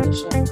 Evolution.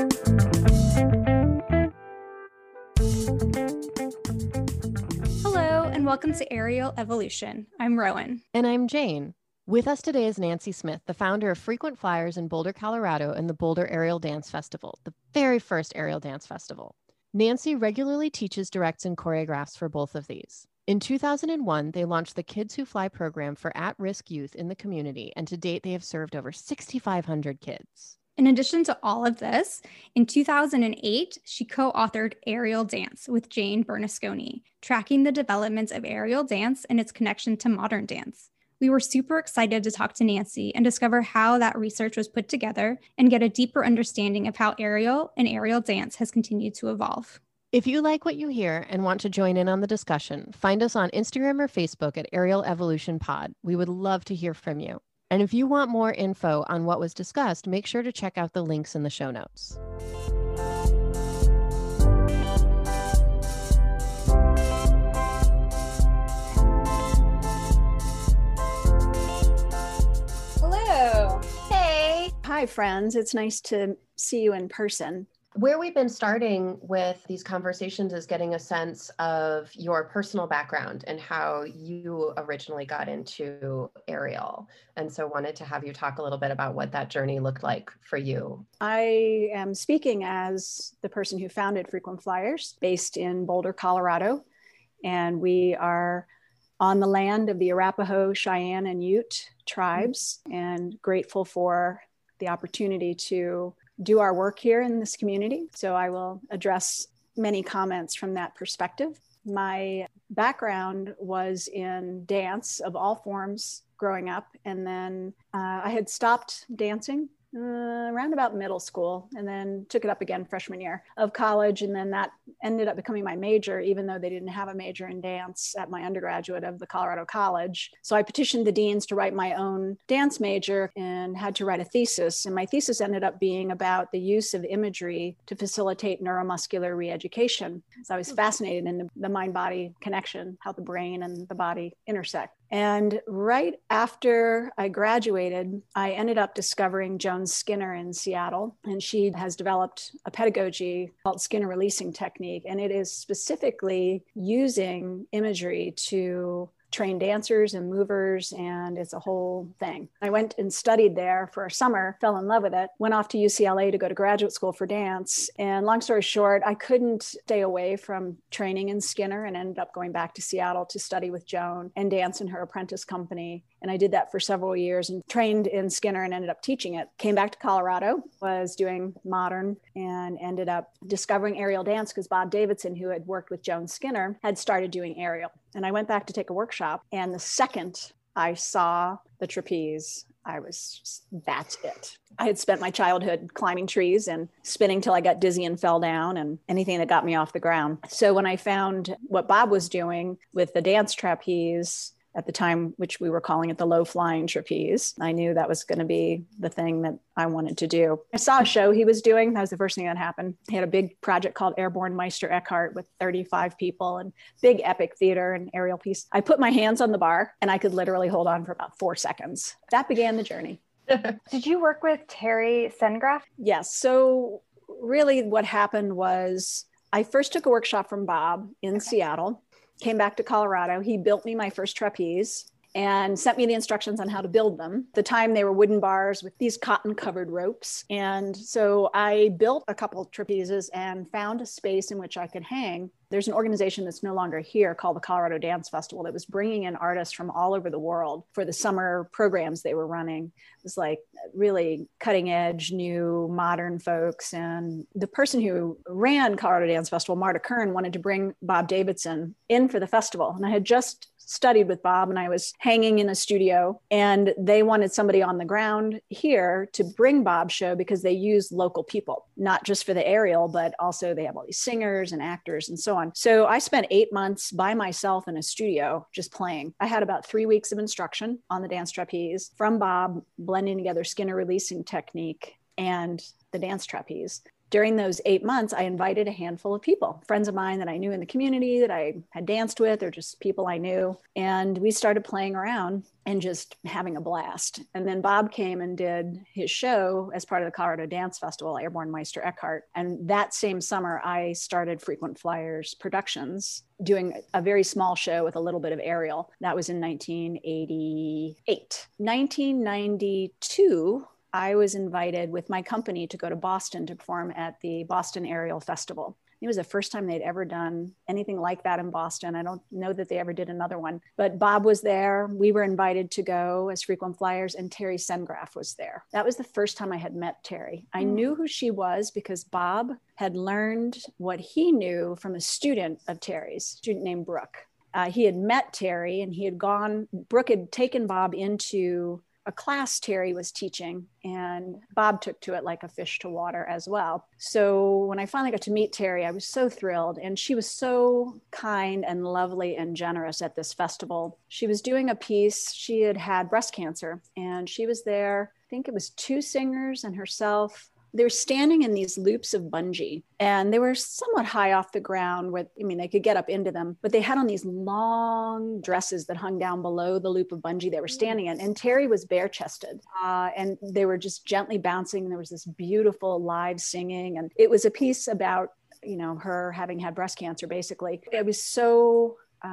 Hello, and welcome to Aerial Evolution. I'm Rowan. And I'm Jane. With us today is Nancy Smith, the founder of Frequent Flyers in Boulder, Colorado, and the Boulder Aerial Dance Festival, the very first aerial dance festival. Nancy regularly teaches, directs, and choreographs for both of these. In 2001, they launched the Kids Who Fly program for at-risk youth in the community, and to date, they have served over 6,500 kids. In addition to all of this, in 2008, she co-authored Aerial Dance with Jane Bernasconi, tracking the development of aerial dance and its connection to modern dance. We were super excited to talk to Nancy and discover how that research was put together and get a deeper understanding of how aerial and aerial dance has continued to evolve. If you like what you hear and want to join in on the discussion, find us on Instagram or Facebook at Aerial Evolution Pod. We would love to hear from you. And if you want more info on what was discussed, make sure to check out the links in the show notes. Hello. Hey. Hi, friends. It's nice to see you in person. Where we've been starting with these conversations is getting a sense of your personal background and how you originally got into aerial. And so wanted to have you talk a little bit about what that journey looked like for you. I am speaking as the person who founded Frequent Flyers, based in Boulder, Colorado. And we are on the land of the Arapaho, Cheyenne, and Ute tribes, and grateful for the opportunity to do our work here in this community. So I will address many comments from that perspective. My background was in dance of all forms growing up. And then I had stopped dancing around about middle school, and then took it up again freshman year of college. And then that ended up becoming my major, even though they didn't have a major in dance at my undergraduate of the Colorado College. So I petitioned the deans to write my own dance major and had to write a thesis. And my thesis ended up being about the use of imagery to facilitate neuromuscular reeducation. So I was fascinated in the mind-body connection, how the brain and the body intersect. And right after I graduated, I ended up discovering Joan Skinner in Seattle, and she has developed a pedagogy called Skinner Releasing Technique, and it is specifically using imagery to train dancers and movers, and it's a whole thing. I went and studied there for a summer, fell in love with it, went off to UCLA to go to graduate school for dance. And long story short, I couldn't stay away from training in Skinner and ended up going back to Seattle to study with Joan and dance in her apprentice company. And I did that for several years and trained in Skinner and ended up teaching it. Came back to Colorado, was doing modern, and ended up discovering aerial dance because Bob Davidson, who had worked with Joan Skinner, had started doing aerial. And I went back to take a workshop. And the second I saw the trapeze, I was just, that's it. I had spent my childhood climbing trees and spinning till I got dizzy and fell down and anything that got me off the ground. So when I found what Bob was doing with the dance trapeze, at the time, which we were calling it the low flying trapeze, I knew that was going to be the thing that I wanted to do. I saw a show he was doing. That was the first thing that happened. He had a big project called Airborne Meister Eckhart with 35 people and big epic theater and aerial piece. I put my hands on the bar and I could literally hold on for about 4 seconds. That began the journey. Did you work with Terry Sengraf? Yes. So really what happened was I first took a workshop from Bob in Seattle. Came back to Colorado. He built me my first trapeze and sent me the instructions on how to build them. At the time, they were wooden bars with these cotton-covered ropes. And so I built a couple of trapezes and found a space in which I could hang. There's an organization that's no longer here called the Colorado Dance Festival that was bringing in artists from all over the world for the summer programs they were running. It was like really cutting edge, new, modern folks. And the person who ran Colorado Dance Festival, Marta Kern, wanted to bring Bob Davidson in for the festival. And I had just studied with Bob and I was hanging in a studio, and they wanted somebody on the ground here to bring Bob's show because they use local people, not just for the aerial, but also they have all these singers and actors and so on. So I spent 8 months by myself in a studio just playing. I had about 3 weeks of instruction on the dance trapeze from Bob, blending together Skinner Releasing Technique and the dance trapeze. during those 8 months, I invited a handful of people, friends of mine that I knew in the community that I had danced with, or just people I knew. And we started playing around and just having a blast. And then Bob came and did his show as part of the Colorado Dance Festival, Airborne Meister Eckhart. And that same summer, I started Frequent Flyers Productions, doing a very small show with a little bit of aerial. That was in 1988. 1992, I was invited with my company to go to Boston to perform at the Boston Aerial Festival. It was the first time they'd ever done anything like that in Boston. I don't know that they ever did another one, but Bob was there. We were invited to go as Frequent Flyers, and Terry Sengraf was there. That was the first time I had met Terry. I knew who she was because Bob had learned what he knew from a student of Terry's, a student named Brooke. He had met Terry, and Brooke had taken Bob into a class Terry was teaching, and Bob took to it like a fish to water as well. So when I finally got to meet Terry, I was so thrilled, and she was so kind and lovely and generous at this festival. She was doing a piece. She had had breast cancer, and she was there. I think it was 2 singers and herself. They were standing in these loops of bungee, and they were somewhat high off the ground they could get up into them, but they had on these long dresses that hung down below the loop of bungee they were standing in. And Terry was bare chested, and they were just gently bouncing. And there was this beautiful live singing. And it was a piece about, her having had breast cancer, basically. It was so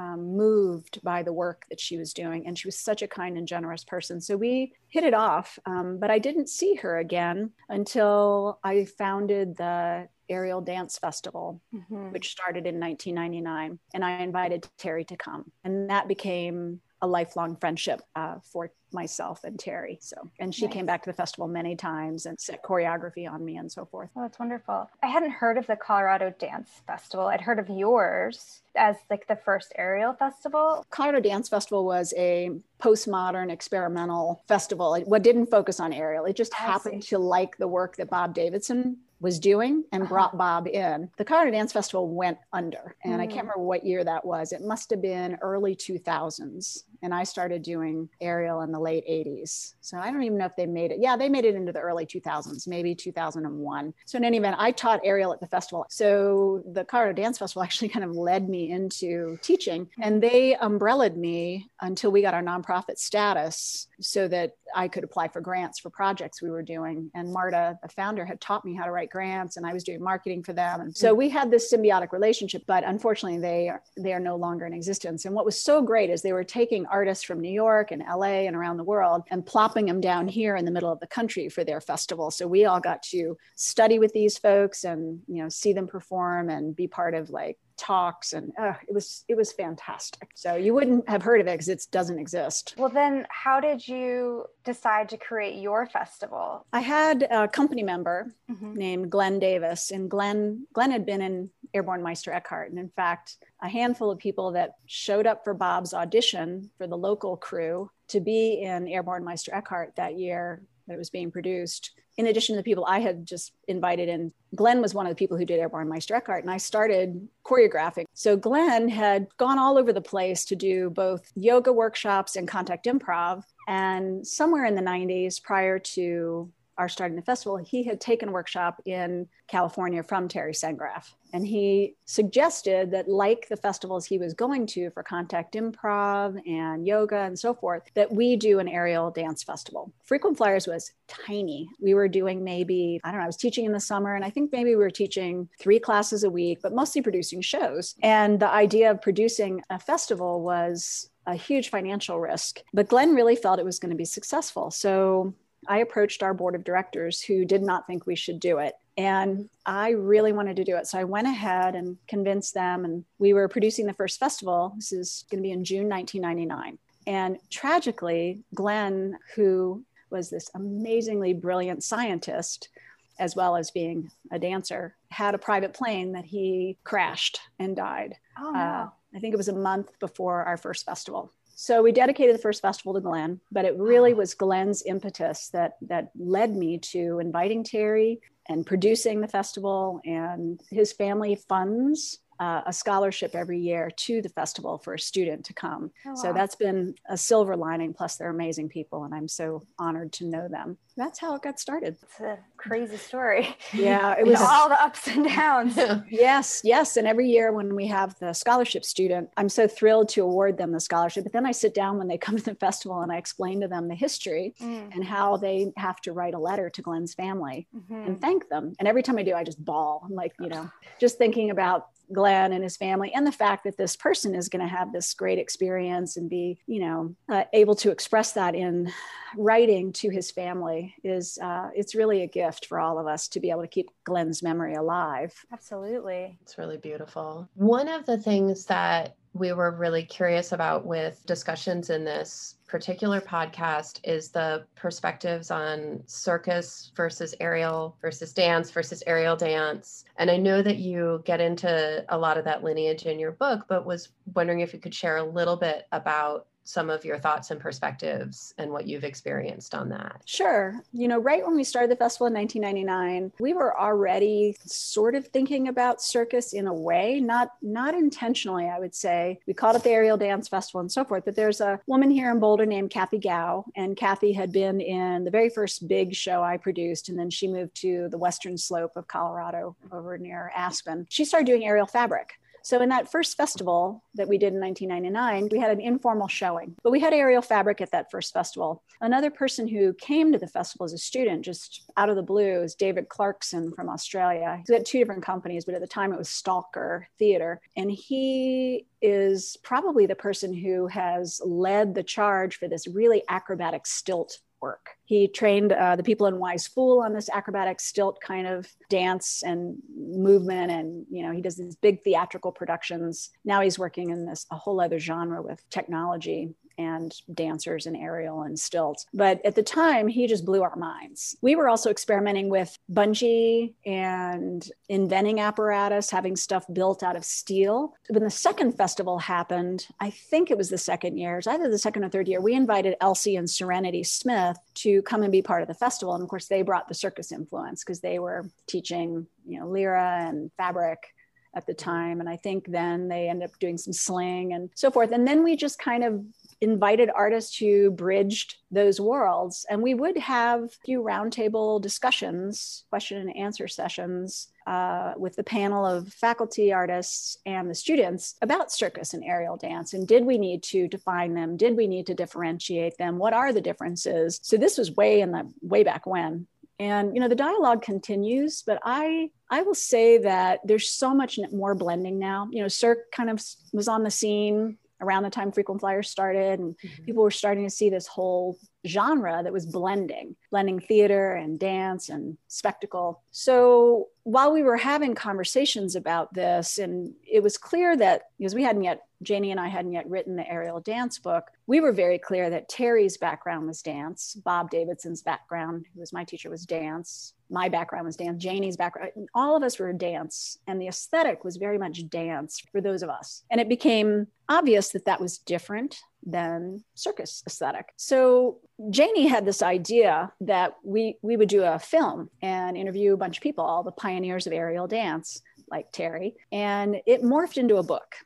moved by the work that she was doing. And she was such a kind and generous person. So we hit it off, but I didn't see her again until I founded the Aerial Dance Festival, which started in 1999. And I invited Terry to come. And that became a lifelong friendship for myself and Terry. And she came back to the festival many times and set choreography on me and so forth. Oh, that's wonderful. I hadn't heard of the Colorado Dance Festival. I'd heard of yours as like the first aerial festival. Colorado Dance Festival was a postmodern experimental festival. It didn't focus on aerial. It just happened to like the work that Bob Davidson was doing and brought Bob in. The Colorado Dance Festival went under, and I can't remember what year that was. It must have been early 2000s. And I started doing aerial in the late 80s. So I don't even know if they made it. Yeah, they made it into the early 2000s, maybe 2001. So in any event, I taught aerial at the festival. So the Colorado Dance Festival actually kind of led me into teaching, and they umbrellaed me until we got our nonprofit status so that I could apply for grants for projects we were doing. And Marta, the founder, had taught me how to write grants, and I was doing marketing for them. And so we had this symbiotic relationship, but unfortunately they are no longer in existence. And what was so great is they were taking artists from New York and LA and around the world and plopping them down here in the middle of the country for their festival. So we all got to study with these folks and, see them perform and be part of like talks, and it was fantastic. So you wouldn't have heard of it because it doesn't exist. Well, then how did you decide to create your festival? I had a company member named Glenn Davis, and Glenn had been in Airborne Meister Eckhart. And in fact, a handful of people that showed up for Bob's audition for the local crew to be in Airborne Meister Eckhart that year that it was being produced, in addition to the people I had just invited in, Glenn was one of the people who did Airborne Meister Eckhart, and I started choreographing. So Glenn had gone all over the place to do both yoga workshops and contact improv. And somewhere in the 90s, prior to our starting the festival, he had taken a workshop in California from Terry Sengraf. And he suggested that, like the festivals he was going to for contact improv and yoga and so forth, that we do an aerial dance festival. Frequent Flyers was tiny. We were doing maybe, I was teaching in the summer, and I think maybe we were teaching 3 classes a week, but mostly producing shows. And the idea of producing a festival was a huge financial risk. But Glenn really felt it was going to be successful. So I approached our board of directors, who did not think we should do it. And I really wanted to do it. So I went ahead and convinced them, and we were producing the first festival. This is going to be in June 1999. And tragically, Glenn, who was this amazingly brilliant scientist, as well as being a dancer, had a private plane that he crashed and died. Oh, no. I think it was a month before our first festival. So we dedicated the first festival to Glenn, but it really was Glenn's impetus that led me to inviting Terry and producing the festival. And his family funds a scholarship every year to the festival for a student to come. Oh, wow. So that's been a silver lining. Plus, they're amazing people, and I'm so honored to know them. That's how it got started. It's a crazy story. Yeah, it was all the ups and downs. Yes. And every year when we have the scholarship student, I'm so thrilled to award them the scholarship. But then I sit down when they come to the festival and I explain to them the history and how they have to write a letter to Glenn's family and thank them. And every time I do, I just bawl. I'm like, just thinking about Glenn and his family, and the fact that this person is going to have this great experience and be, able to express that in writing to his family is, it's really a gift for all of us to be able to keep Glenn's memory alive. Absolutely. It's really beautiful. One of the things that we were really curious about with discussions in this particular podcast is the perspectives on circus versus aerial versus dance versus aerial dance. And I know that you get into a lot of that lineage in your book, but was wondering if you could share a little bit about some of your thoughts and perspectives and what you've experienced on that. Sure. Right when we started the festival in 1999, we were already sort of thinking about circus in a way, not intentionally, I would say. We called it the Aerial Dance Festival and so forth, but there's a woman here in Boulder named Kathy Gow, and Kathy had been in the very first big show I produced, and then she moved to the western slope of Colorado over near Aspen. She started doing aerial fabric. So in that first festival that we did in 1999, we had an informal showing, but we had aerial fabric at that first festival. Another person who came to the festival as a student, just out of the blue, is David Clarkson from Australia. He had two different companies, but at the time it was Stalker Theatre. And he is probably the person who has led the charge for this really acrobatic stilt work. He trained the people in Wise Fool on this acrobatic stilt kind of dance and movement. And, he does these big theatrical productions. Now he's working in a whole other genre with technology and dancers and aerial and stilts. But at the time, he just blew our minds. We were also experimenting with bungee and inventing apparatus, having stuff built out of steel. When the second festival happened, I think it was the second year, it was either the second or third year, we invited Elsie and Serenity Smith to come and be part of the festival. And of course, they brought the circus influence because they were teaching, lyra and fabric at the time. And I think then they ended up doing some sling and so forth. And then we just kind of invited artists who bridged those worlds. And we would have a few roundtable discussions, question and answer sessions with the panel of faculty artists and the students about circus and aerial dance. And did we need to define them? Did we need to differentiate them? What are the differences? So this was way back when. And, the dialogue continues, but I will say that there's so much more blending now. Cirque kind of was on the scene around the time Frequent Flyers started, and people were starting to see this whole genre that was blending theater and dance and spectacle. So while we were having conversations about this, and it was clear that, because Janie and I hadn't yet written the aerial dance book, we were very clear that Terry's background was dance. Bob Davidson's background, who was my teacher, was dance. My background was dance. Janie's background, all of us were dance. And the aesthetic was very much dance for those of us. And it became obvious that that was different than circus aesthetic. So Janie had this idea that we would do a film and interview a bunch of people, all the pioneers of aerial dance, like Terry, and it morphed into a book.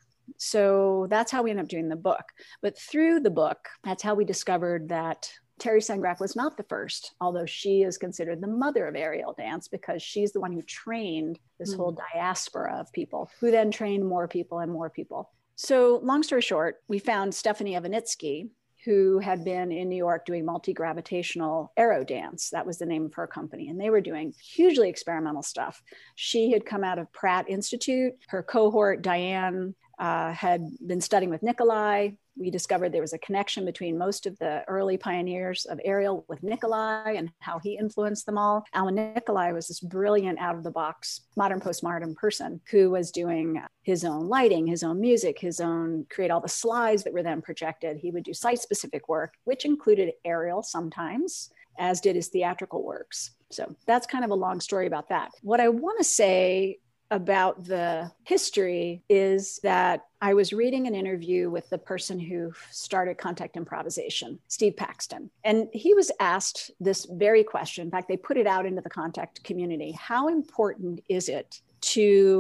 So that's how we ended up doing the book. But through the book, that's how we discovered that Terry Sengraff was not the first, although she is considered the mother of aerial dance because she's the one who trained this whole diaspora of people, who then trained more people and more people. So long story short, we found Stephanie Evanitsky, who had been in New York doing multi-gravitational aero dance. That was the name of her company. And they were doing hugely experimental stuff. She had come out of Pratt Institute. Her cohort, Diane, had been studying with Nikolai. We discovered there was a connection between most of the early pioneers of aerial with Nikolai and how he influenced them all. Alan Nikolai was this brilliant out-of-the-box modern postmodern person who was doing his own lighting, his own music, create all the slides that were then projected. He would do site-specific work, which included aerial sometimes, as did his theatrical works. So that's kind of a long story about that. What I want to say about the history is that I was reading an interview with the person who started Contact Improvisation, Steve Paxton. And he was asked this very question. In fact, they put it out into the Contact community. How important is it to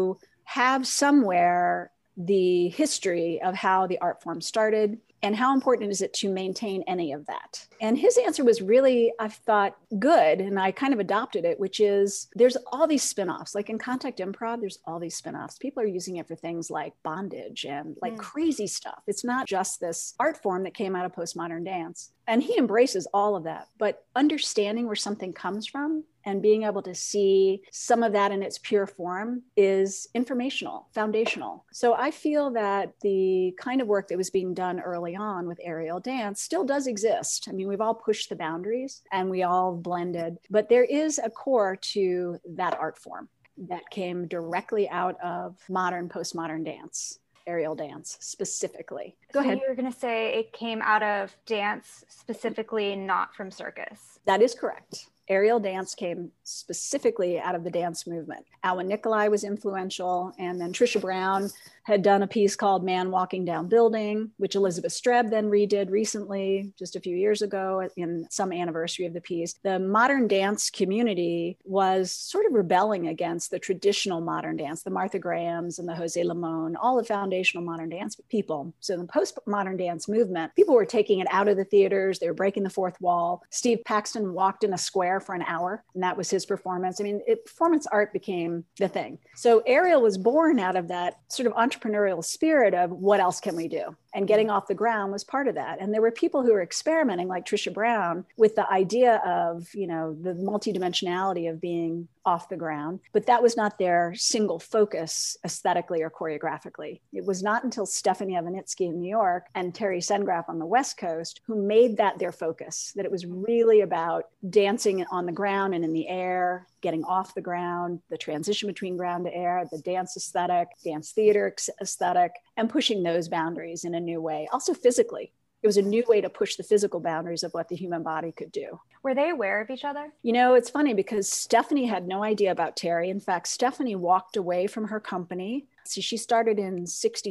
have somewhere the history of how the art form started and how important is it to maintain any of that? And his answer was really, I thought, good. And I kind of adopted it, which is there's all these spinoffs. Like in contact improv, there's all these spinoffs. People are using it for things like bondage and like crazy stuff. It's not just this art form that came out of postmodern dance. And he embraces all of that. But understanding where something comes from and being able to see some of that in its pure form is informational, foundational. So I feel that the kind of work that was being done early on with aerial dance still does exist. I mean, we've all pushed the boundaries and we all blended, but there is a core to that art form that came directly out of modern, postmodern dance. Aerial dance specifically. Go ahead. You were going to say it came out of dance specifically, not from circus. That is correct. Aerial dance came specifically out of the dance movement. Alwyn Nicolai was influential, and then Trisha Brown had done a piece called Man Walking Down Building, which Elizabeth Streb then redid recently, just a few years ago in some anniversary of the piece. The modern dance community was sort of rebelling against the traditional modern dance, the Martha Grahams and the Jose Limon, all the foundational modern dance people. So in the postmodern dance movement, people were taking it out of the theaters. They were breaking the fourth wall. Steve Paxton walked in a square for an hour, and that was his performance. I mean, performance art became the thing. So aerial was born out of that sort of entrepreneurial spirit of what else can we do? And getting off the ground was part of that. And there were people who were experimenting, like Trisha Brown, with the idea of, you know, the multidimensionality of being off the ground. But that was not their single focus aesthetically or choreographically. It was not until Stephanie Evanitsky in New York and Terry Sengraf on the West Coast who made that their focus, that it was really about dancing on the ground and in the air, getting off the ground, the transition between ground to air, the dance aesthetic, dance theater aesthetic, and pushing those boundaries in a new way. Also physically, it was a new way to push the physical boundaries of what the human body could do. Were they aware of each other? You know, it's funny because Stephanie had no idea about Terry. In fact, Stephanie walked away from her company. See, she started in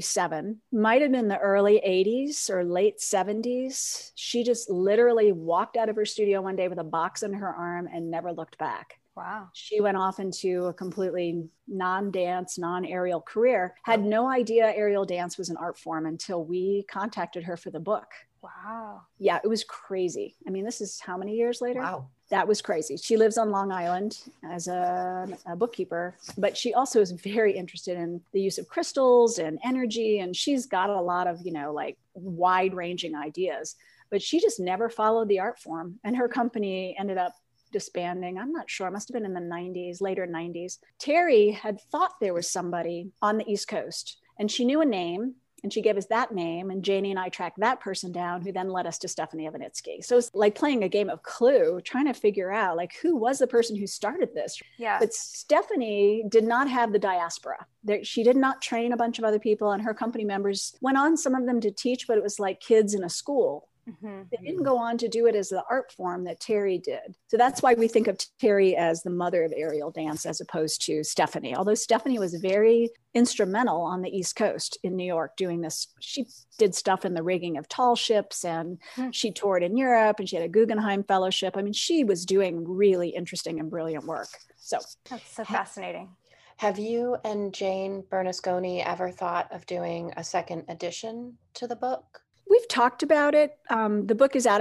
67, might have been the early 80s or late 70s. She just literally walked out of her studio one day with a box under her arm and never looked back. Wow. She went off into a completely non-dance, non-aerial career, had no idea aerial dance was an art form until we contacted her for the book. Wow. Yeah, it was crazy. I mean, this is how many years later? Wow. That was crazy. She lives on Long Island as a bookkeeper, but she also is very interested in the use of crystals and energy. And she's got a lot of, you know, like wide ranging ideas, but she just never followed the art form. And her company ended up disbanding. I'm not sure. It must have been in the 90s, later 90s. Terry had thought there was somebody on the East Coast and she knew a name and she gave us that name. And Janie and I tracked that person down, who then led us to Stephanie Evanitsky. So it's like playing a game of Clue, trying to figure out like who was the person who started this. Yeah. But Stephanie did not have the diaspora. She did not train a bunch of other people, and her company members went on, some of them to teach, but it was like kids in a school. Mm-hmm. They didn't go on to do it as the art form that Terry did. So that's why we think of Terry as the mother of aerial dance as opposed to Stephanie. Although Stephanie was very instrumental on the East Coast in New York doing this. She did stuff in the rigging of tall ships, and she toured in Europe, and she had a Guggenheim Fellowship. I mean, she was doing really interesting and brilliant work. So that's so fascinating. Have you and Jane Bernasconi ever thought of doing a second edition to the book? We've talked about it. The book is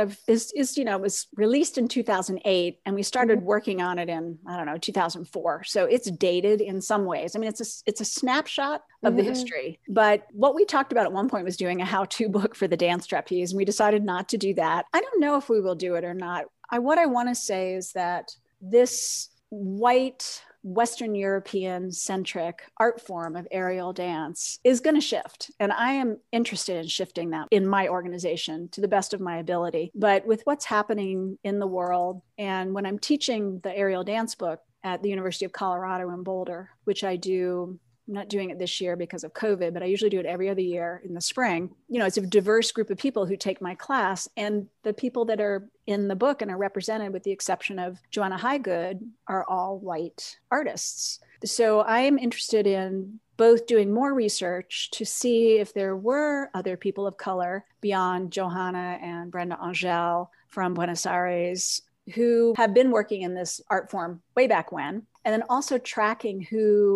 was released in 2008, and we started working on it in, 2004. So it's dated in some ways. I mean, it's a snapshot of the history. But what we talked about at one point was doing a how-to book for the dance trapeze, and we decided not to do that. I don't know if we will do it or not. What I want to say is that this white Western European centric art form of aerial dance is going to shift. And I am interested in shifting that in my organization to the best of my ability. But with what's happening in the world, and when I'm teaching the aerial dance book at the University of Colorado in Boulder, which I do, I'm not doing it this year because of COVID, but I usually do it every other year in the spring. You know, it's a diverse group of people who take my class, and the people that are in the book and are represented, with the exception of Joanna Highgood, are all white artists. So I'm interested in both doing more research to see if there were other people of color beyond Johanna and Brenda Angel from Buenos Aires who have been working in this art form way back when, and then also tracking who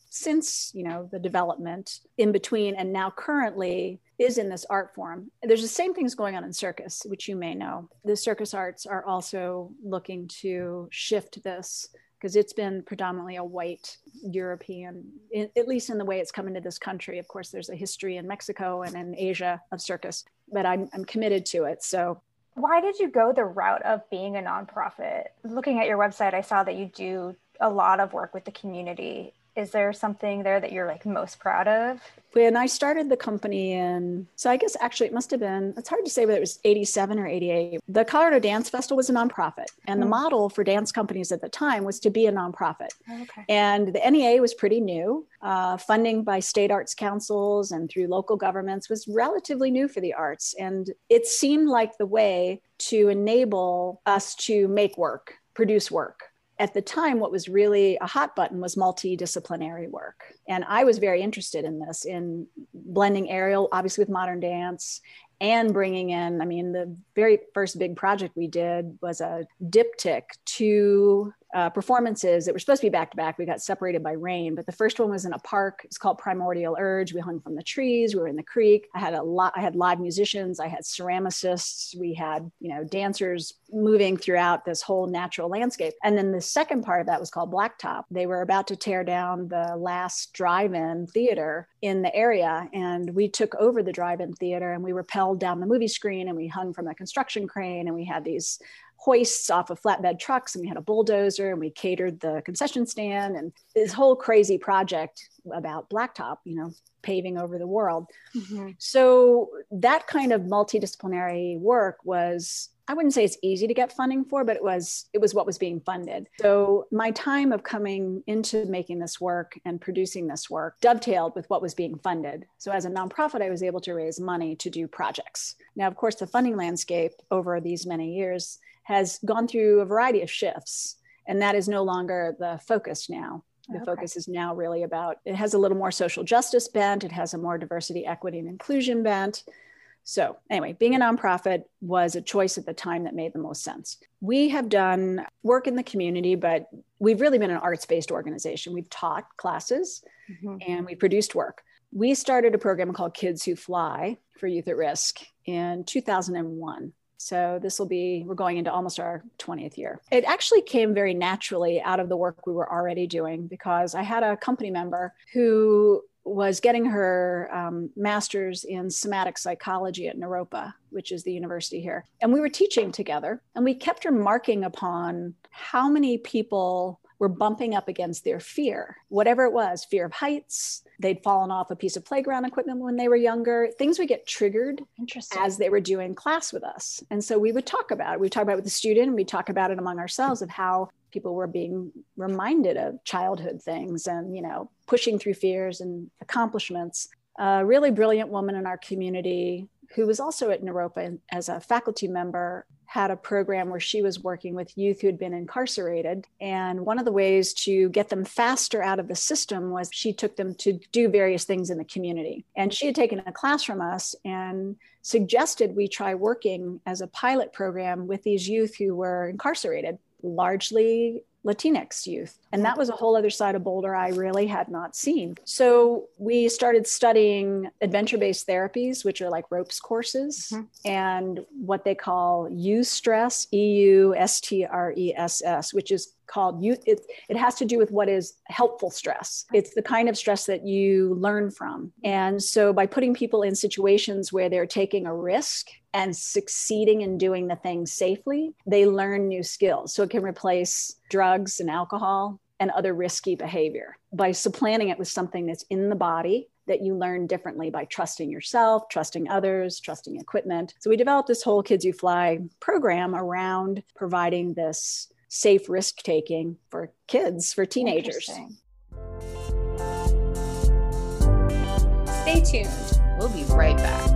since, the development in between and now currently is in this art form. There's the same things going on in circus, which you may know. The circus arts are also looking to shift this because it's been predominantly a white European, at least in the way it's come into this country. Of course, there's a history in Mexico and in Asia of circus, but I'm committed to it. So why did you go the route of being a nonprofit? Looking at your website, I saw that you do a lot of work with the community. Is there something there that you're like most proud of? When I started the company so I guess actually it must have been, it's hard to say whether it was 87 or 88. The Colorado Dance Festival was a nonprofit. And the model for dance companies at the time was to be a nonprofit. Okay. And the NEA was pretty new. Funding by state arts councils and through local governments was relatively new for the arts. And it seemed like the way to enable us to make work, produce work. At the time, what was really a hot button was multidisciplinary work. And I was very interested in this, in blending aerial, obviously with modern dance, and bringing in, the very first big project we did was a diptych, 2 performances that were supposed to be back to back. We got separated by rain, but the first one was in a park. It's called Primordial Urge. We hung from the trees. We were in the creek. I had live musicians. I had ceramicists. We had, dancers moving throughout this whole natural landscape. And then the second part of that was called Blacktop. They were about to tear down the last drive-in theater in the area. And we took over the drive-in theater and we rappelled down the movie screen and we hung from a construction crane and we had these hoists off of flatbed trucks and we had a bulldozer and we catered the concession stand and this whole crazy project about Blacktop, paving over the world. Mm-hmm. So that kind of multidisciplinary work was, I wouldn't say it's easy to get funding for, but it was what was being funded. So my time of coming into making this work and producing this work dovetailed with what was being funded. So as a nonprofit, I was able to raise money to do projects. Now, of course, the funding landscape over these many years has gone through a variety of shifts, and that is no longer the focus now. The focus is now really about, it has a little more social justice bent, it has a more diversity, equity, and inclusion bent. So anyway, being a nonprofit was a choice at the time that made the most sense. We have done work in the community, but we've really been an arts-based organization. We've taught classes and we produced work. We started a program called Kids Who Fly for Youth at Risk in 2001. So we're going into almost our 20th year. It actually came very naturally out of the work we were already doing because I had a company member who was getting her master's in somatic psychology at Naropa, which is the university here. And we were teaching together and we kept remarking upon how many people were bumping up against their fear, whatever it was, fear of heights. They'd fallen off a piece of playground equipment when they were younger. Things would get triggered as they were doing class with us. And so we would talk about it. We'd talk about it with the student, and we'd talk about it among ourselves of how people were being reminded of childhood things and, pushing through fears and accomplishments. A really brilliant woman in our community who was also at Naropa as a faculty member had a program where she was working with youth who had been incarcerated. And one of the ways to get them faster out of the system was she took them to do various things in the community. And she had taken a class from us and suggested we try working as a pilot program with these youth who were incarcerated, largely Latinx youth. And that was a whole other side of Boulder I really had not seen. So we started studying adventure-based therapies, which are like ropes courses, and what they call eustress, EUSTRESS, which is called youth. It has to do with what is helpful stress. It's the kind of stress that you learn from. And so by putting people in situations where they're taking a risk and succeeding in doing the thing safely, they learn new skills. So it can replace drugs and alcohol and other risky behavior by supplanting it with something that's in the body that you learn differently by trusting yourself, trusting others, trusting equipment. So we developed this whole Kids Who Fly program around providing this safe risk-taking for kids, for teenagers. Stay tuned. We'll be right back.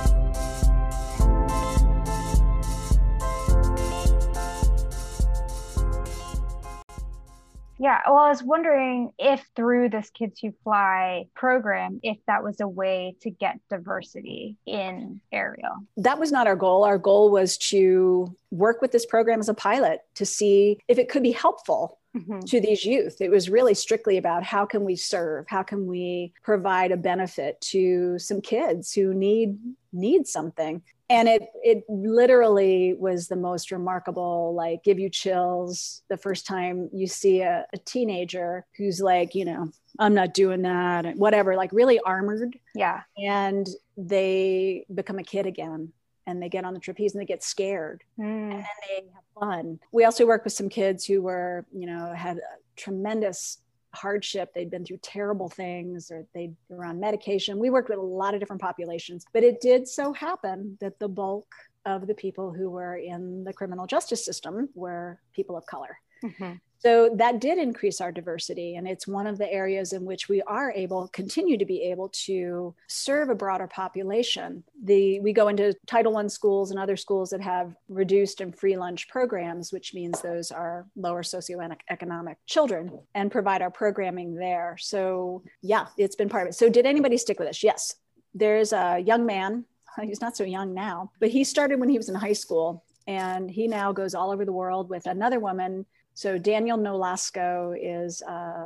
Yeah, well, I was wondering if through this Kids Who Fly program, if that was a way to get diversity in aerial. That was not our goal. Our goal was to work with this program as a pilot to see if it could be helpful to these youth. It was really strictly about how can we serve? How can we provide a benefit to some kids who need something? And it literally was the most remarkable, like, give you chills the first time you see a teenager who's like, I'm not doing that, and whatever, like really armored. Yeah. And they become a kid again, and they get on the trapeze and they get scared, and then they have fun. We also work with some kids who were, had a tremendous hardship. They'd been through terrible things, or they were on medication. We worked with a lot of different populations, but it did so happen that the bulk of the people who were in the criminal justice system were people of color. So that did increase our diversity. And it's one of the areas in which we continue to be able to serve a broader population. We go into Title I schools and other schools that have reduced and free lunch programs, which means those are lower socioeconomic children, and provide our programming there. So yeah, it's been part of it. So did anybody stick with us? Yes. There's a young man, he's not so young now, but he started when he was in high school, and he now goes all over the world with another woman. So Daniel Nolasco is a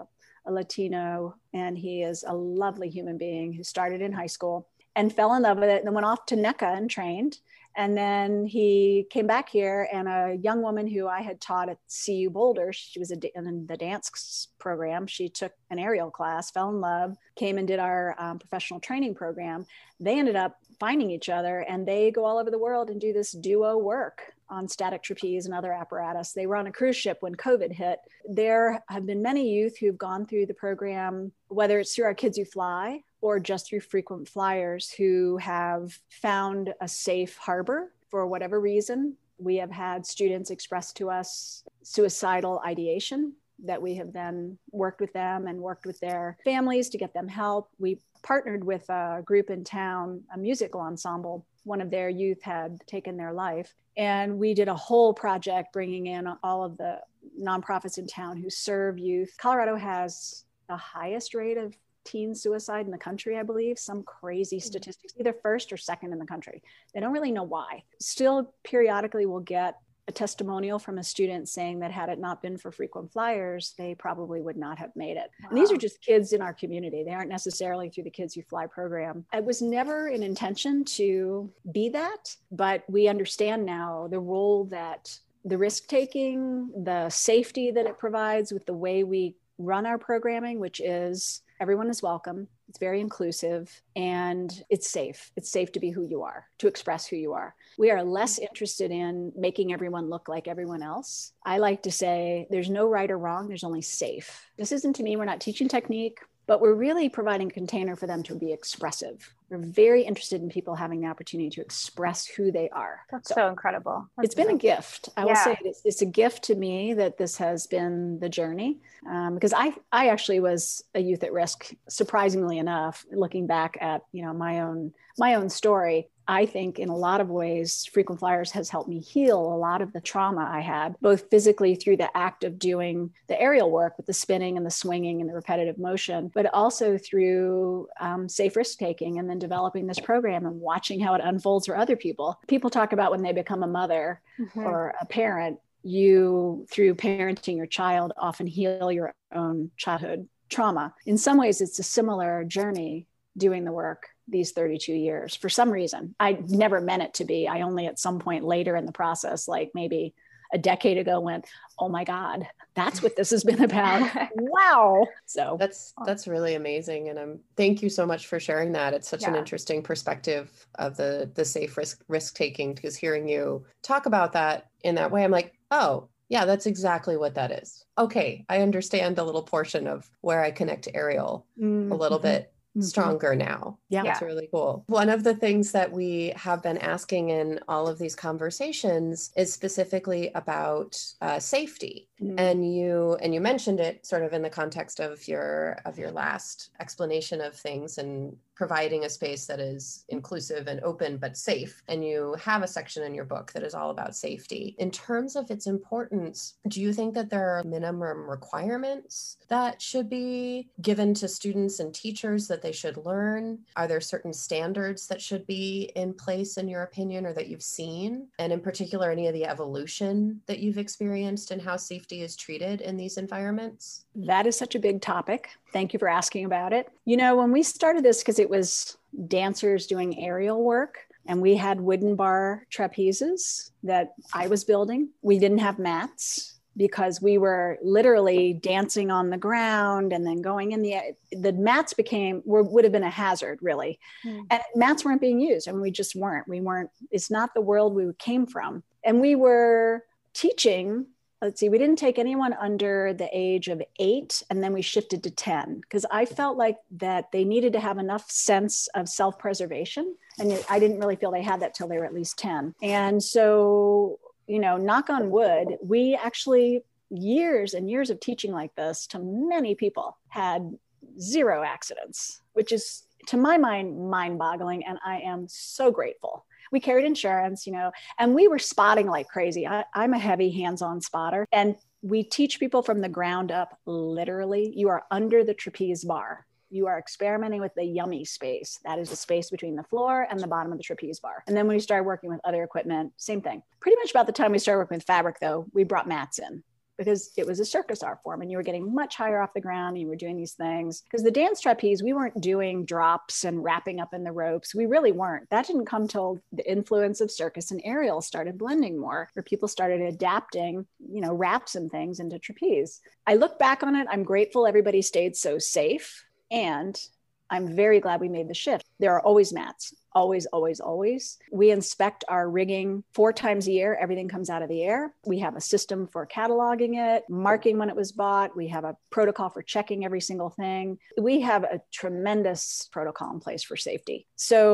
Latino, and he is a lovely human being who started in high school and fell in love with it, and then went off to NECA and trained. And then he came back here, and a young woman who I had taught at CU Boulder, she was in the dance program. She took an aerial class, fell in love, came and did our professional training program. They ended up finding each other, and they go all over the world and do this duo work on static trapeze and other apparatus. They were on a cruise ship when COVID hit. There have been many youth who've gone through the program, whether it's through our Kids Who Fly or just through frequent flyers, who have found a safe harbor for whatever reason. We have had students express to us suicidal ideation that we have then worked with them and worked with their families to get them help. We partnered with a group in town, a musical ensemble. One of their youth had taken their life. And we did a whole project bringing in all of the nonprofits in town who serve youth. Colorado has the highest rate of teen suicide in the country, I believe, some crazy statistics, either first or second in the country. They don't really know why. Still, periodically we'll get a testimonial from a student saying that had it not been for frequent flyers, they probably would not have made it. Wow. And these are just kids in our community. They aren't necessarily through the Kids Who Fly program. It was never an intention to be that, but we understand now the role that the risk-taking, the safety that it provides with the way we run our programming, which is everyone is welcome. It's very inclusive, and it's safe. It's safe to be who you are, to express who you are. We are less interested in making everyone look like everyone else. I like to say there's no right or wrong. There's only safe. This isn't, to me, we're not teaching technique, but we're really providing a container for them to be expressive. We're very interested in people having the opportunity to express who they are. That's so incredible. It's been a gift. I will say it's a gift to me that this has been the journey, because I actually was a youth at risk, surprisingly enough, looking back at my own story. I think in a lot of ways, Frequent Flyers has helped me heal a lot of the trauma I had, both physically through the act of doing the aerial work with the spinning and the swinging and the repetitive motion, but also through safe risk-taking, and then developing this program and watching how it unfolds for other people. People talk about when they become a mother or a parent, you, through parenting your child, often heal your own childhood trauma. In some ways, it's a similar journey doing the work these 32 years. For some reason, I never meant it to be. I only at some point later in the process, like maybe a decade ago, went, oh my God, that's what this has been about. Wow. So that's really amazing. And thank you so much for sharing that. It's such an interesting perspective of the safe risk taking, because hearing you talk about that in that way, I'm like, oh yeah, that's exactly what that is. Okay. I understand a little portion of where I connect to Ariel a little bit stronger now. Yeah. That's really cool. One of the things that we have been asking in all of these conversations is specifically about safety. And you mentioned it sort of in the context of your last explanation of things and providing a space that is inclusive and open but safe. And you have a section in your book that is all about safety. In terms of its importance, do you think that there are minimum requirements that should be given to students and teachers that they should learn? Are there certain standards that should be in place, in your opinion, or that you've seen? And in particular, any of the evolution that you've experienced and how safety is treated in these environments? That is such a big topic. Thank you for asking about it. You know, when we started this, because it was dancers doing aerial work, and we had wooden bar trapezes that I was building, we didn't have mats because we were literally dancing on the ground and then going in the mats would have been a hazard, really. And mats weren't being used, and we just weren't. It's not the world we came from. And we were teaching, we didn't take anyone under the age of 8, and then we shifted to 10, because I felt like that they needed to have enough sense of self-preservation. And I didn't really feel they had that till they were at least 10. And so, you know, knock on wood, we actually, years and years of teaching like this to many people, had 0 accidents, which is, to my mind, mind-boggling. And I am so grateful. We carried insurance, you know, and we were spotting like crazy. I'm a heavy hands-on spotter, and we teach people from the ground up. Literally, you are under the trapeze bar. You are experimenting with the yummy space. That is the space between the floor and the bottom of the trapeze bar. And then when we started working with other equipment, same thing. Pretty much about the time we started working with fabric, though, we brought mats in, because it was a circus art form and you were getting much higher off the ground and you were doing these things. Because the dance trapeze, we weren't doing drops and wrapping up in the ropes. We really weren't. That didn't come till the influence of circus and aerial started blending more, where people started adapting, you know, wraps and things into trapeze. I look back on it, I'm grateful everybody stayed so safe, and I'm very glad we made the shift. There are always mats. Always, always, always. We inspect our rigging 4 times a year. Everything comes out of the air. We have a system for cataloging it, marking when it was bought. We have a protocol for checking every single thing. We have a tremendous protocol in place for safety.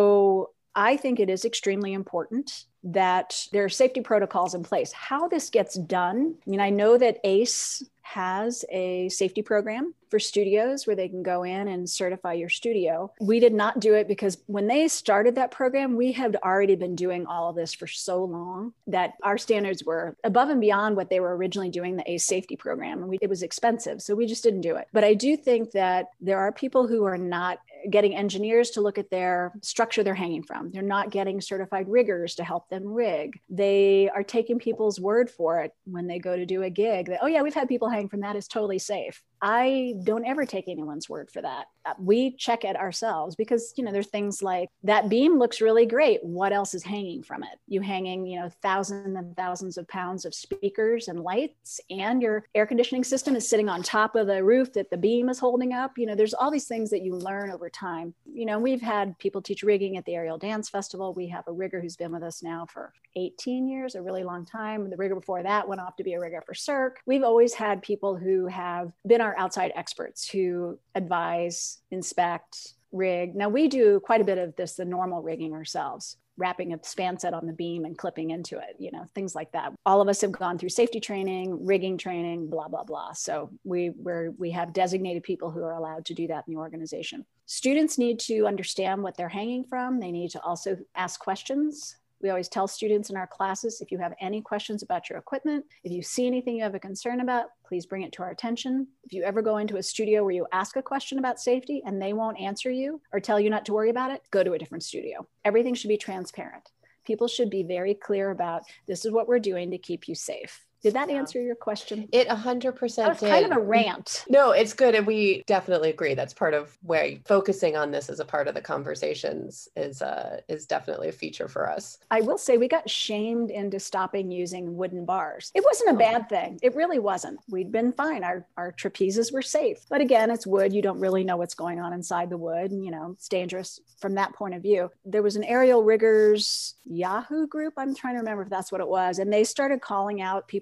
So I think it is extremely important that there are safety protocols in place. How this gets done, I mean, I know that ACE has a safety program for studios where they can go in and certify your studio. We did not do it because when they started that program, we had already been doing all of this for so long that our standards were above and beyond what they were originally doing, the ACE safety program. And it was expensive, so we just didn't do it. But I do think that there are people who are not getting engineers to look at their structure they're hanging from. They're not getting certified riggers to help them rig. They are taking people's word for it when they go to do a gig that, oh yeah, we've had people hang from that, is totally safe. I don't ever take anyone's word for that. We check it ourselves because, you know, there's things like that beam looks really great. What else is hanging from it? You hanging, you know, thousands and thousands of pounds of speakers and lights, and your air conditioning system is sitting on top of the roof that the beam is holding up. You know, there's all these things that you learn over time. You know, we've had people teach rigging at the Aerial Dance Festival. We have a rigger who's been with us now for 18 years, a really long time. The rigger before that went off to be a rigger for Cirque. We've always had people who have been our outside experts who advise, inspect, rig. Now we do quite a bit of this, the normal rigging ourselves, wrapping a span set on the beam and clipping into it, you know, things like that. All of us have gone through safety training, rigging training, blah, blah, blah. So we have designated people who are allowed to do that in the organization. Students need to understand what they're hanging from. They need to also ask questions. We always tell students in our classes, if you have any questions about your equipment, if you see anything you have a concern about, please bring it to our attention. If you ever go into a studio where you ask a question about safety and they won't answer you or tell you not to worry about it, go to a different studio. Everything should be transparent. People should be very clear about, this is what we're doing to keep you safe. Did that answer your question? It 100% did. That was did. kind of a rant. No, it's good. And we definitely agree. That's part of where focusing on this as a part of the conversations is definitely a feature for us. I will say we got shamed into stopping using wooden bars. It wasn't a bad thing. It really wasn't. We'd been fine. Our trapezes were safe. But again, it's wood. You don't really know what's going on inside the wood. And, you know, it's dangerous from that point of view. There was an aerial riggers Yahoo group. I'm trying to remember if that's what it was. And they started calling out people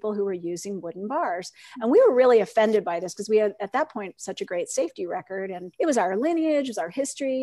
people who were using wooden bars. And we were really offended by this because we had at that point such a great safety record, and it was our lineage, it was our history.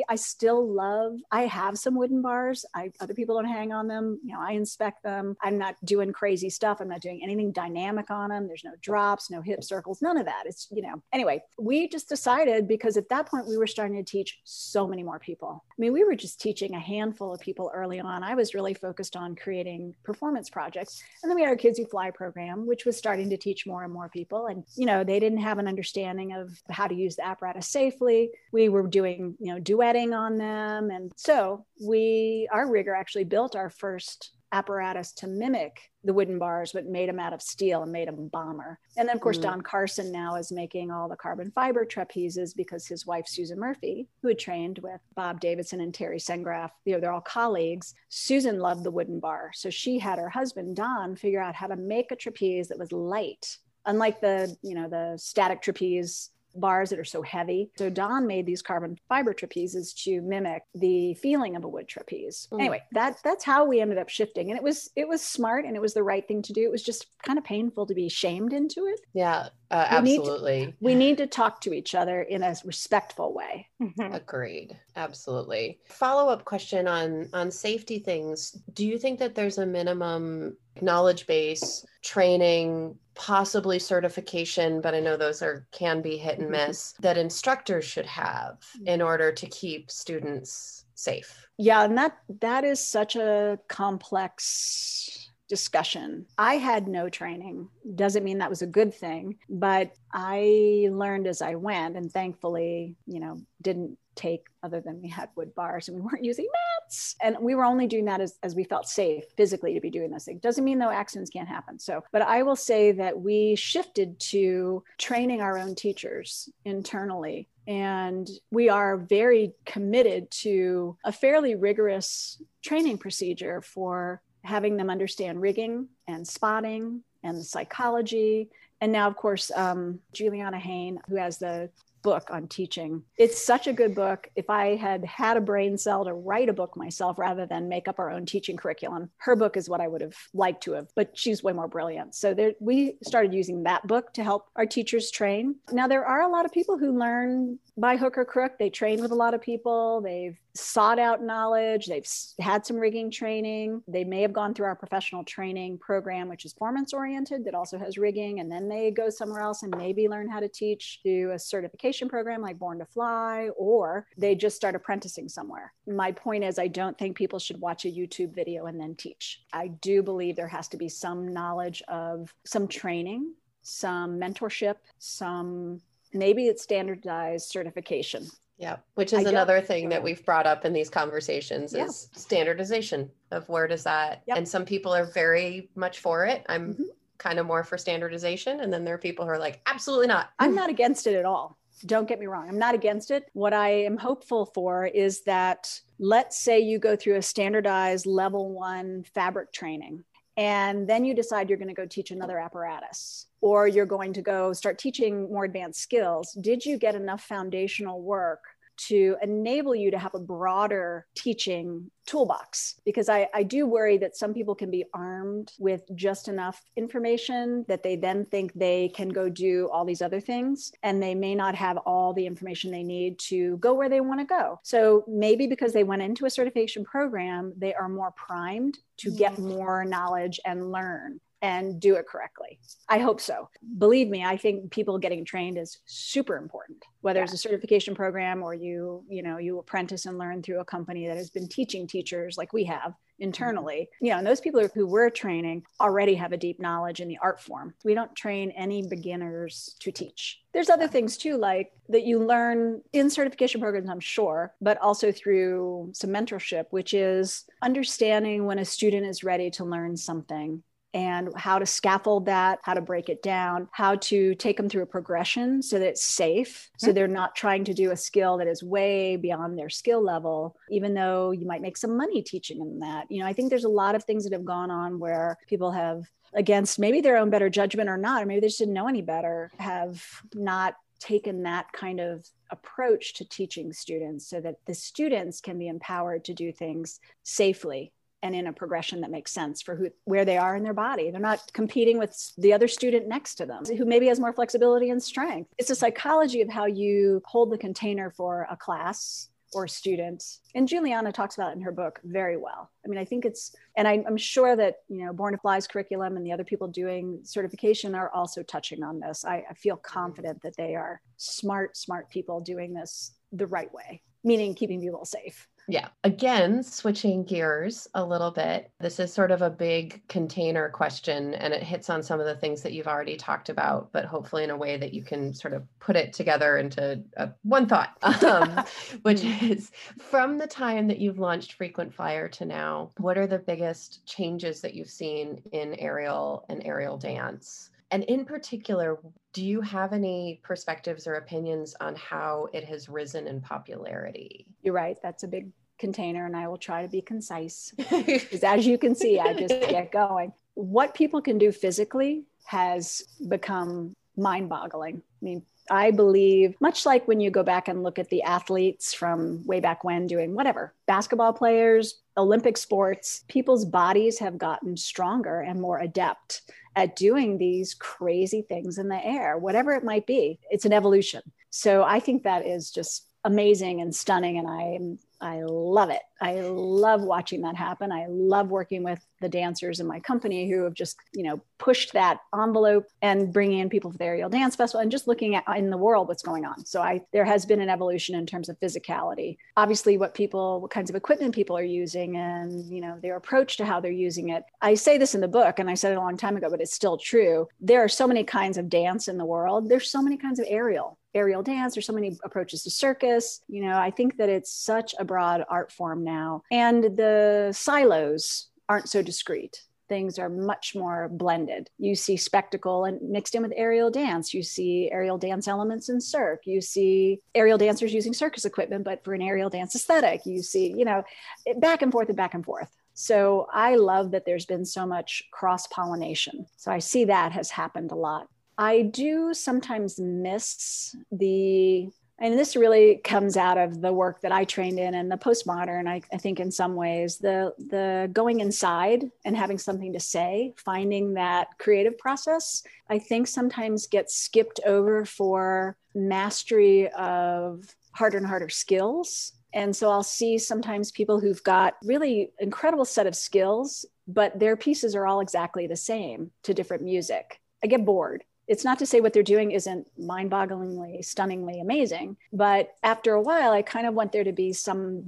I have some wooden bars. Other people don't hang on them. I inspect them. I'm not doing crazy stuff. I'm not doing anything dynamic on them. There's no drops, no hip circles, none of that. It's, anyway, we just decided, because at that point we were starting to teach so many more people. I mean, we were just teaching a handful of people early on. I was really focused on creating performance projects. And then we had our Kids Who Fly program, which was starting to teach more and more people. And, they didn't have an understanding of how to use the apparatus safely. We were doing, duetting on them. And so our rigger actually built our first apparatus to mimic the wooden bars, but made them out of steel and made them bomber. And then of course, Don Carson now is making all the carbon fiber trapezes because his wife, Susan Murphy, who had trained with Bob Davidson and Terry Sengraff, they're all colleagues. Susan loved the wooden bar. So she had her husband, Don, figure out how to make a trapeze that was light, unlike the static trapeze bars that are so heavy. So Don made these carbon fiber trapezes to mimic the feeling of a wood trapeze. Anyway, that's how we ended up shifting. And it was smart and it was the right thing to do. It was just kind of painful to be shamed into it. Yeah, absolutely. We need to talk to each other in a respectful way. Agreed. Absolutely. Follow-up question on safety things. Do you think that there's a minimum knowledge base, training, possibly certification, but I know those can be hit and miss, that instructors should have in order to keep students safe? Yeah, and that is such a complex discussion. I had no training. Doesn't mean that was a good thing, but I learned as I went, and thankfully, didn't take, other than we had wood bars and we weren't using mats. And we were only doing that as we felt safe physically to be doing this thing. Doesn't mean though accidents can't happen. But I will say that we shifted to training our own teachers internally. And we are very committed to a fairly rigorous training procedure for having them understand rigging and spotting and the psychology. And now, of course, Juliana Hain, who has the book on teaching. It's such a good book. If I had a brain cell to write a book myself rather than make up our own teaching curriculum, her book is what I would have liked to have, but she's way more brilliant. So we started using that book to help our teachers train. Now, there are a lot of people who learn by hook or crook. They train with a lot of people. They've sought out knowledge. They've had some rigging training. They may have gone through our professional training program, which is performance oriented, that also has rigging. And then they go somewhere else and maybe learn how to teach through a certification program like Born to Fly, or they just start apprenticing somewhere. My point is, I don't think people should watch a YouTube video and then teach. I do believe there has to be some knowledge of some training, some mentorship, maybe it's standardized certification. Yeah, which is another thing that we've brought up in these conversations is standardization of where does that, and some people are very much for it. I'm kind of more for standardization. And then there are people who are like, absolutely not. I'm not against it at all. Don't get me wrong. I'm not against it. What I am hopeful for is that, let's say you go through a standardized level 1 fabric training, and then you decide you're going to go teach another apparatus, or you're going to go start teaching more advanced skills. Did you get enough foundational work to enable you to have a broader teaching toolbox? Because I do worry that some people can be armed with just enough information that they then think they can go do all these other things, and they may not have all the information they need to go where they want to go. So maybe because they went into a certification program, they are more primed to get more knowledge and learn and do it correctly. I hope so. Believe me, I think people getting trained is super important, whether it's a certification program or you apprentice and learn through a company that has been teaching teachers like we have internally. And those people who we're training already have a deep knowledge in the art form. We don't train any beginners to teach. There's other things too, like that you learn in certification programs, I'm sure, but also through some mentorship, which is understanding when a student is ready to learn something, and how to scaffold that, how to break it down, how to take them through a progression so that it's safe. So they're not trying to do a skill that is way beyond their skill level, even though you might make some money teaching them that. I think there's a lot of things that have gone on where people have, against maybe their own better judgment or not, or maybe they just didn't know any better, have not taken that kind of approach to teaching students so that the students can be empowered to do things safely and in a progression that makes sense for where they are in their body. They're not competing with the other student next to them who maybe has more flexibility and strength. It's a psychology of how you hold the container for a class or student. And Juliana talks about it in her book very well. I mean, I think and I'm sure that, Born to Fly's curriculum and the other people doing certification are also touching on this. I feel confident that they are smart people doing this the right way, meaning keeping people safe. Yeah. Again, switching gears a little bit. This is sort of a big container question, and it hits on some of the things that you've already talked about, but hopefully in a way that you can sort of put it together into one thought, which is from the time that you've launched Frequent Flyer to now, what are the biggest changes that you've seen in aerial and aerial dance? And in particular, do you have any perspectives or opinions on how it has risen in popularity? You're right. That's a big container, and I will try to be concise because as you can see, I just get going. What people can do physically has become mind-boggling. I mean, I believe, much like when you go back and look at the athletes from way back when doing whatever, basketball players, Olympic sports, people's bodies have gotten stronger and more adept at doing these crazy things in the air, whatever it might be. It's an evolution. So I think that is just amazing and stunning. And I love it. I love watching that happen. I love working with the dancers in my company who have just, pushed that envelope and bringing in people for the Aerial Dance Festival and just looking at in the world what's going on. So there has been an evolution in terms of physicality. Obviously, what kinds of equipment people are using and, their approach to how they're using it. I say this in the book, and I said it a long time ago, but it's still true. There are so many kinds of dance in the world. There's so many kinds of aerial dance. There's so many approaches to circus. I think that it's such a broad art form now. And the silos aren't so discrete. Things are much more blended. You see spectacle and mixed in with aerial dance. You see aerial dance elements in cirque. You see aerial dancers using circus equipment, but for an aerial dance aesthetic. You see, back and forth and back and forth. So I love that there's been so much cross-pollination. So I see that has happened a lot. I do sometimes miss and this really comes out of the work that I trained in and the postmodern, I think in some ways, the going inside and having something to say, finding that creative process, I think sometimes gets skipped over for mastery of harder and harder skills. And so I'll see sometimes people who've got really incredible set of skills, but their pieces are all exactly the same to different music. I get bored. It's not to say what they're doing isn't mind-bogglingly, stunningly amazing, but after a while, I kind of want there to be something.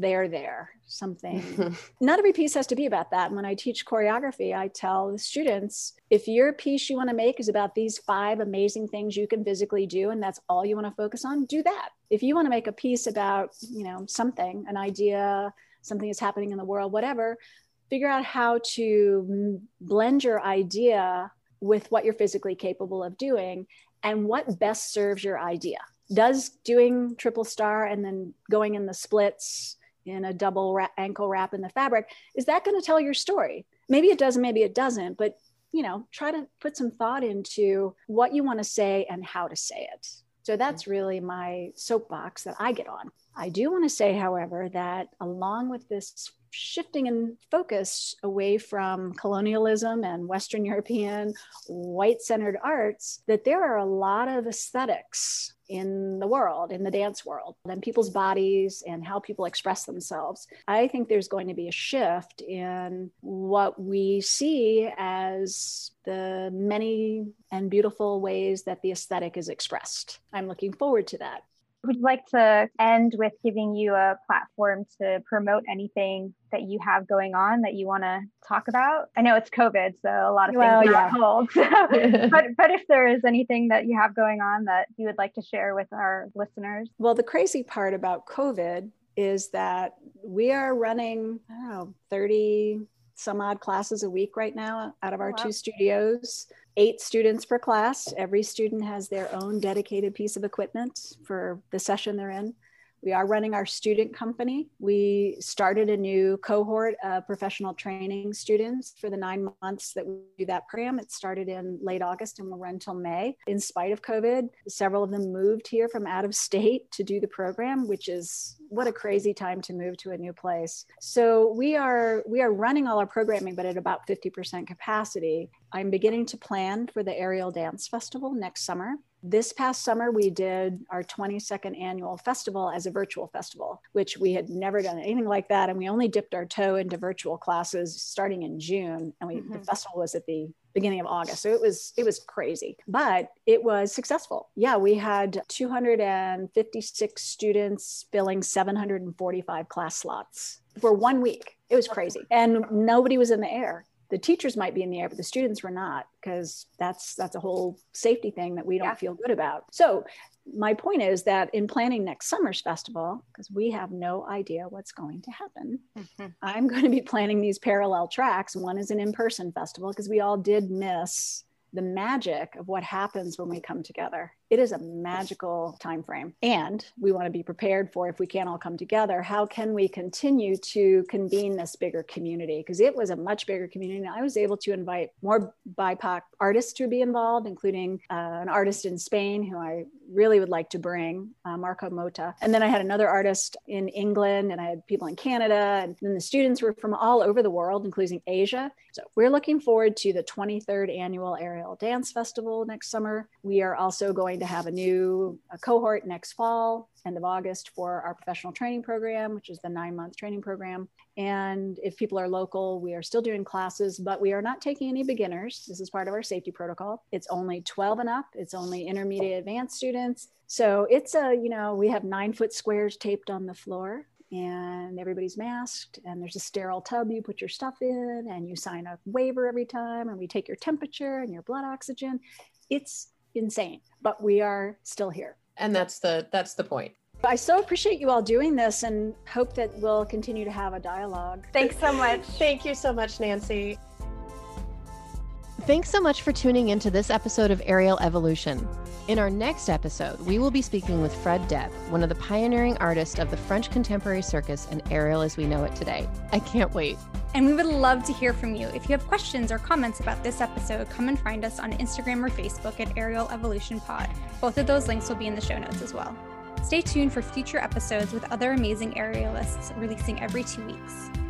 Not every piece has to be about that. And when I teach choreography, I tell the students, if your piece you want to make is about these 5 amazing things you can physically do, and that's all you want to focus on, do that. If you want to make a piece about, something, an idea, something that's happening in the world, whatever, figure out how to blend your idea with what you're physically capable of doing and what best serves your idea. Does doing triple star and then going in the splits in a double ankle wrap in the fabric, is that going to tell your story? Maybe it does, maybe it doesn't, but try to put some thought into what you want to say and how to say it. So that's really my soapbox that I get on. I do want to say, however, that along with this shifting in focus away from colonialism and Western European white-centered arts, that there are a lot of aesthetics in the world, in the dance world, and people's bodies and how people express themselves. I think there's going to be a shift in what we see as the many and beautiful ways that the aesthetic is expressed. I'm looking forward to that. Would you like to end with giving you a platform to promote anything that you have going on that you want to talk about? I know it's COVID, so a lot of things are on hold. But if there is anything that you have going on that you would like to share with our listeners. Well, the crazy part about COVID is that we are running, 30 some odd classes a week right now out of our 2 studios. 8 students per class. Every student has their own dedicated piece of equipment for the session they're in. We are running our student company. We started a new cohort of professional training students for the 9 months that we do that program. It started in late August and will run till May. In spite of COVID, several of them moved here from out of state to do the program, which is what a crazy time to move to a new place. So we are running all our programming, but at about 50% capacity. I'm beginning to plan for the Aerial Dance Festival next summer. This past summer, we did our 22nd annual festival as a virtual festival, which we had never done anything like that. And we only dipped our toe into virtual classes starting in June. And the festival was at the beginning of August. So it was crazy, but it was successful. Yeah, we had 256 students filling 745 class slots for 1 week. It was crazy. And nobody was in the air. The teachers might be in the air, but the students were not, because that's a whole safety thing that we don't feel good about. So my point is that in planning next summer's festival, because we have no idea what's going to happen, I'm going to be planning these parallel tracks. One is an in-person festival, because we all did miss the magic of what happens when we come together. It is a magical time frame, and we want to be prepared for, if we can't all come together, how can we continue to convene this bigger community? Because it was a much bigger community. I was able to invite more BIPOC artists to be involved, including an artist in Spain who I really would like to bring, Marco Mota. And then I had another artist in England, and I had people in Canada, and then the students were from all over the world, including Asia. So we're looking forward to the 23rd annual Aerial Dance Festival next summer. We are also going to have a new cohort next fall, end of August, for our professional training program, which is the 9-month training program. And if people are local, we are still doing classes, but we are not taking any beginners. This is part of our safety protocol. It's only 12 and up. It's only intermediate advanced students. So it's we have 9-foot squares taped on the floor, and everybody's masked, and there's a sterile tub you put your stuff in, and you sign a waiver every time, and we take your temperature and your blood oxygen. It's insane, but we are still here. And that's the point. I so appreciate you all doing this, and hope that we'll continue to have a dialogue. Thanks so much. Thank you so much, Nancy. Thanks so much for tuning into this episode of Aerial Evolution. In our next episode, we will be speaking with Fred Deb, one of the pioneering artists of the French contemporary circus and aerial as we know it today. I can't wait. And we would love to hear from you. If you have questions or comments about this episode, come and find us on Instagram or Facebook at Aerial Evolution Pod. Both of those links will be in the show notes as well. Stay tuned for future episodes with other amazing aerialists releasing every 2 weeks.